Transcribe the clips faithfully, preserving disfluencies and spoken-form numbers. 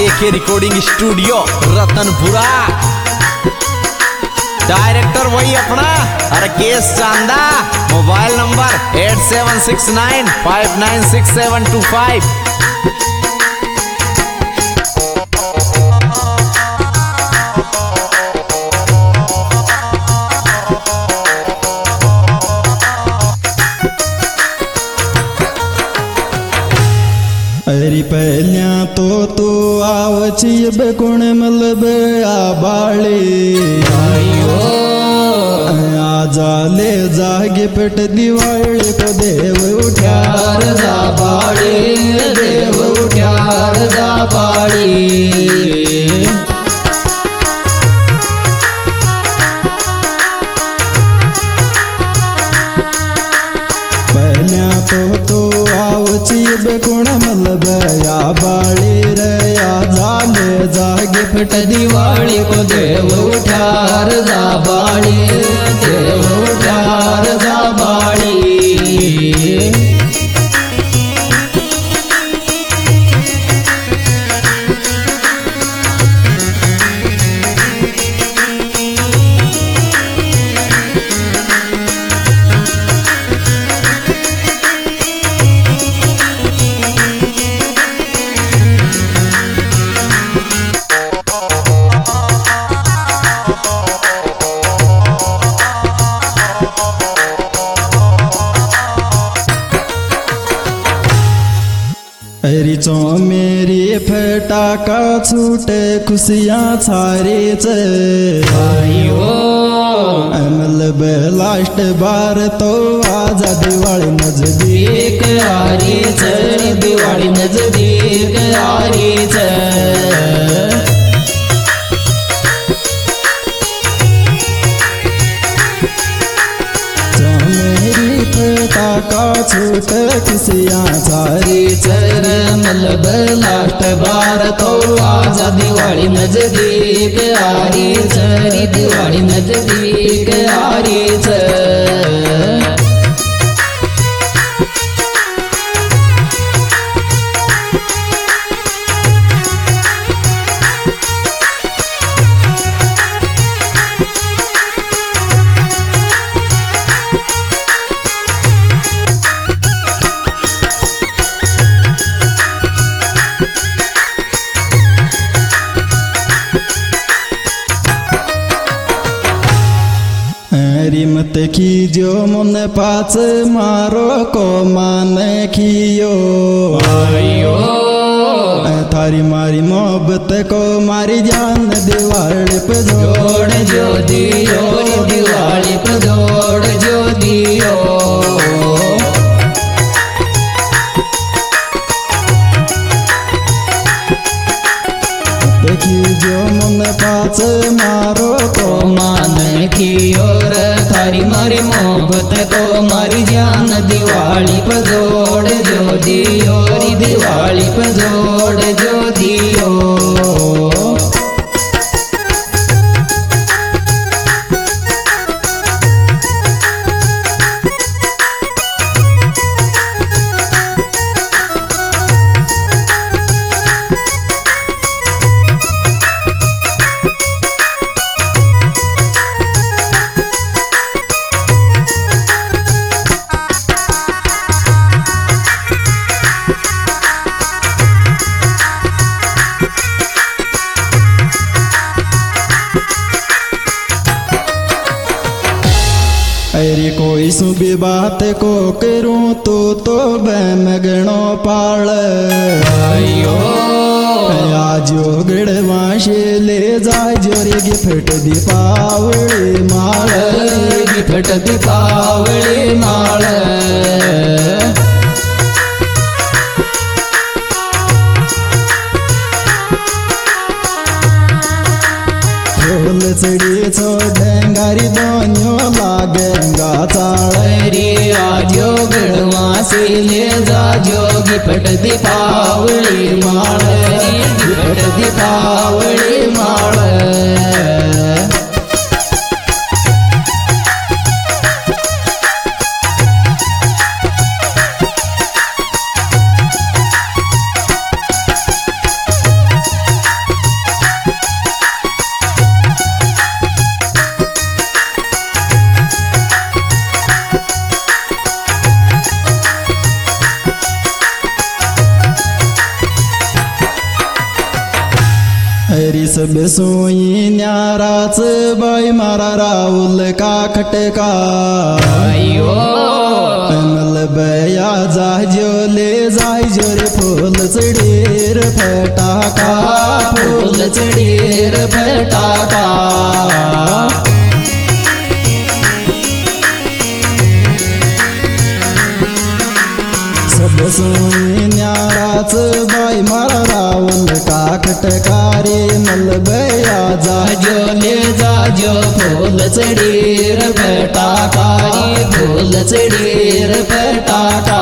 के के recording studio Ratanpura. Director वही अपना Rakesh Chanda. Mobile number eight seven six nine five nine six seven two five. अरी पहलिया तो तू आवची बेकुण मलब आ बाळे आयो आजा ले जागे पेट दिवाळे को देव उठ्यार जा बाळी देव उठ्यार जा बाळी। पहलिया तो तू आवची बेकुण मलब आ बाळे रे आजा ले जागे पेट दिवाळी को देव उठार जा बाळी देव उठार जा बाळी। अरी चो मेरी फटाका छूटे खुशियाँ सारे च आयो मतलब लास्ट बार तो आजा दिवाળી नजदीक आ रही च दिवाळी नजदीक आ रही च। फटाका छूट खुशियाँ सारी चर मलब लास्ट बार तो आजा दिवाळी नजदीक आ रही च दिवाळी नजदीक आ रही च। रिमत खीजो मन पाच मारो को मान खियो आयो थारी मारी मोहब्बत को मारी जान दिवाળી पे जोड़ जो दियो दिवाळी पे जोड़ जो दियो। खीजो मन पाच मारो को मान की ओर थारी मारी मोहब्बत को मारी जान दिवाळी पे जोड़ जो दियो दिवाळी पे जोड़ जो दियो। अरे कोई सुबी बात को करूं तो तो बैमगणो पाल आयो आजो गड़वाशे ले जा जोरे गिफ्ट दीपावली माल गिफ्ट दीपावली माल। फूल चढ़ी छो डेंगारी दोनियो लागेंगा चाड़ी आजो गढ़वा से ले जा जो गिफ्ट दीपावली माल गिफ्ट दीपावली माल। सब सोई न्याराच बाई मारा राहुल का खटका अयो मल बया जाजो ले जाजो रे फूल चढ़ेर फटाका फूल चढ़ेर फटाका सब सोई न्याराच बाई मारा राहुल का खटका रे मल बया जाजो ले जाजो फूल चढ़ेर फटाका रे फूल चढ़ेर फटाका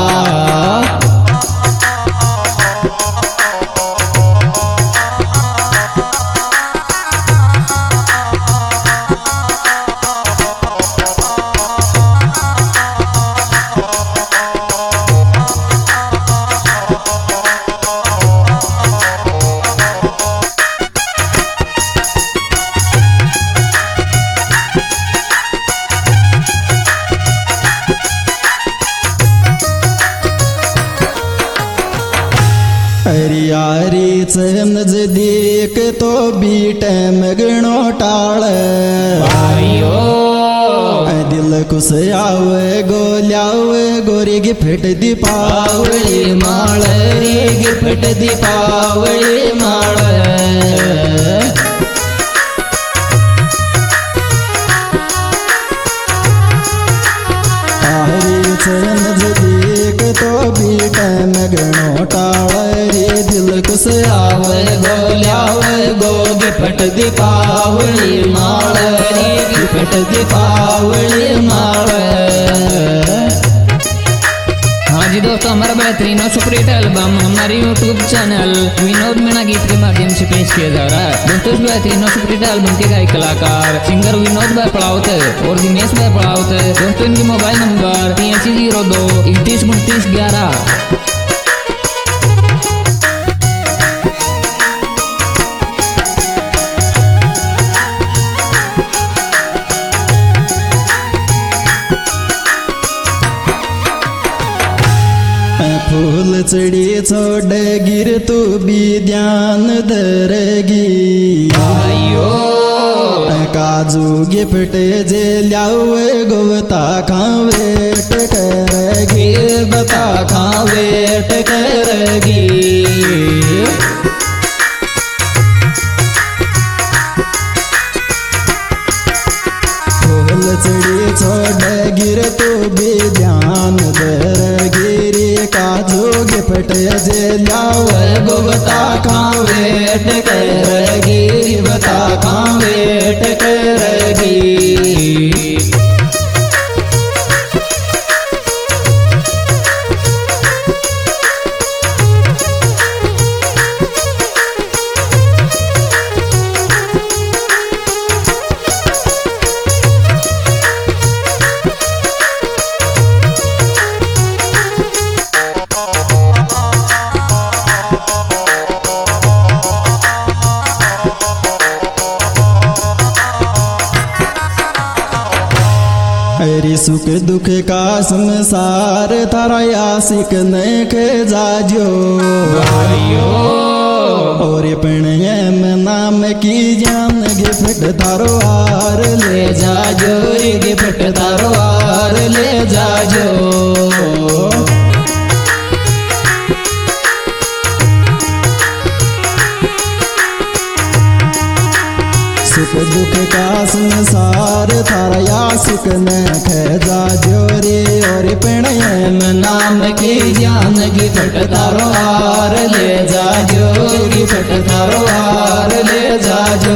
हरियारी नजदीक तो भी टैम गणो टाल भाइयो दिल कुछ आवे गोल्यावे गोरी गिफ्ट दीपावली माळ रे गिफ्ट दीपावली माळ नजदीक तो भी टैम गणो टाल रे दिल कुछ आवे गोल्यावे गो गिफ्ट दीपावली माळ रे गिफ्ट दीपावली माळ हाँ जी दोस्तों, हमारा बेहतरीन और सुपरहिट एल्बम हमारे यूट्यूब चैनल विनोद मीणा गीत के माध्यम से पेश किया जा रहा है। दोस्तों इस बेहतरीन और सुपरहिट एल्बम के गायक कलाकार सिंगर विनोद भाई पड़ावत और दिनेश भाई पड़ावत। दोस्तों इनके मोबाइल नंबर तिरासी जीरो दो इकतीस उनतीस ग्यारह। फूल चढ़ी छोड़ गिर तू भी ध्यान दरगी आयो काजू गिफ्ट जे लियावे गोवता खावेट करगी बता खावेट करगी फूल चढ़ी छोड़ गिर तू भी ध्यान दरगी काजू गिफ्ट जे लियावे गोवता खावेट करगी बता खावेट करगी। हरी सुख दुख का संसार थारा आशिक नख जाजो भाइयो और प्रणयम नाम की जान गिफ्ट थारो हार ले जाजो गिफ्ट तारो हार ले जाजो। सुख दुख का संसार थारा आशिक नख जाजो रे और प्रणयम नाम की जान गिफ्ट तारो हार ले जाजो गिफ्ट तारो हार ले जाजो।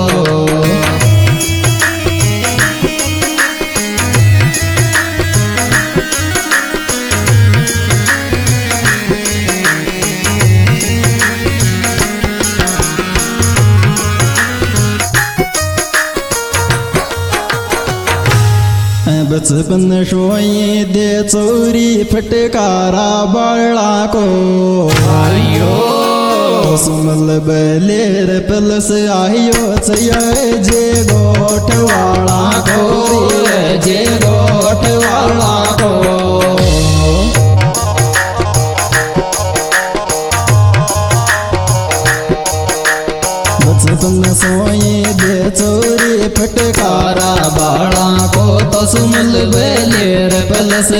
बचपन शोई दे चोरी फटकारा बाला को आयो सुमल बलेर पलस आयो चय जे गोठ वाला को जे गोठ वाला को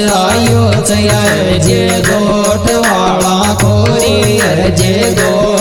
आयो छे जे गोठ वाला खोरी जे गो